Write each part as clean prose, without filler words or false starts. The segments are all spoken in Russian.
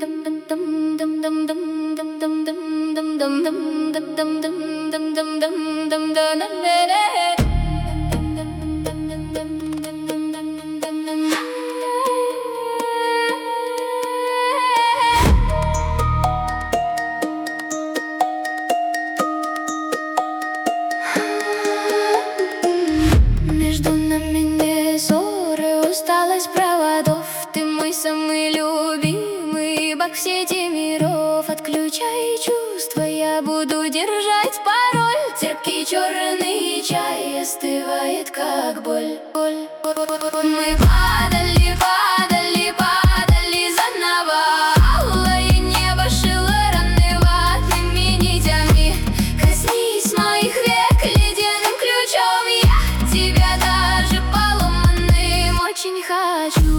Между нами не ссоры, усталость проводов. Ты мой самый любимый баг в сети миров. Отключай чувства, я буду держать пароль. Терпкий черный чай остывает, как боль. Мы падали, падали, падали заново. Алое небо шило раны ватными нитями. Коснись моих век ледяным ключом. Я тебя даже поломанным очень хочу.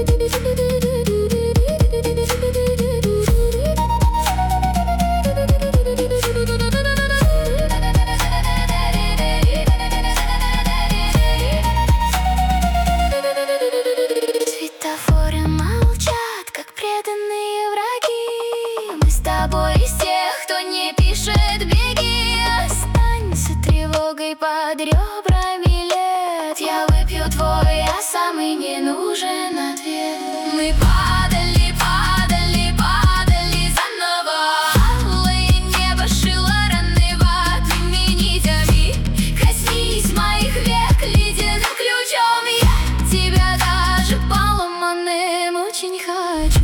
Светофоры молчат, как преданные враги. Мы с тобой из тех, кто не пишет беги. Останься тревогой под ребрами лет. Я выпью твой, а самый не нужен ответ. Мы падали, падали, падали заново. Алое небо шило раны ватными нитями. Коснись моих век ледяным ключом. Я тебя даже поломанным очень хочу.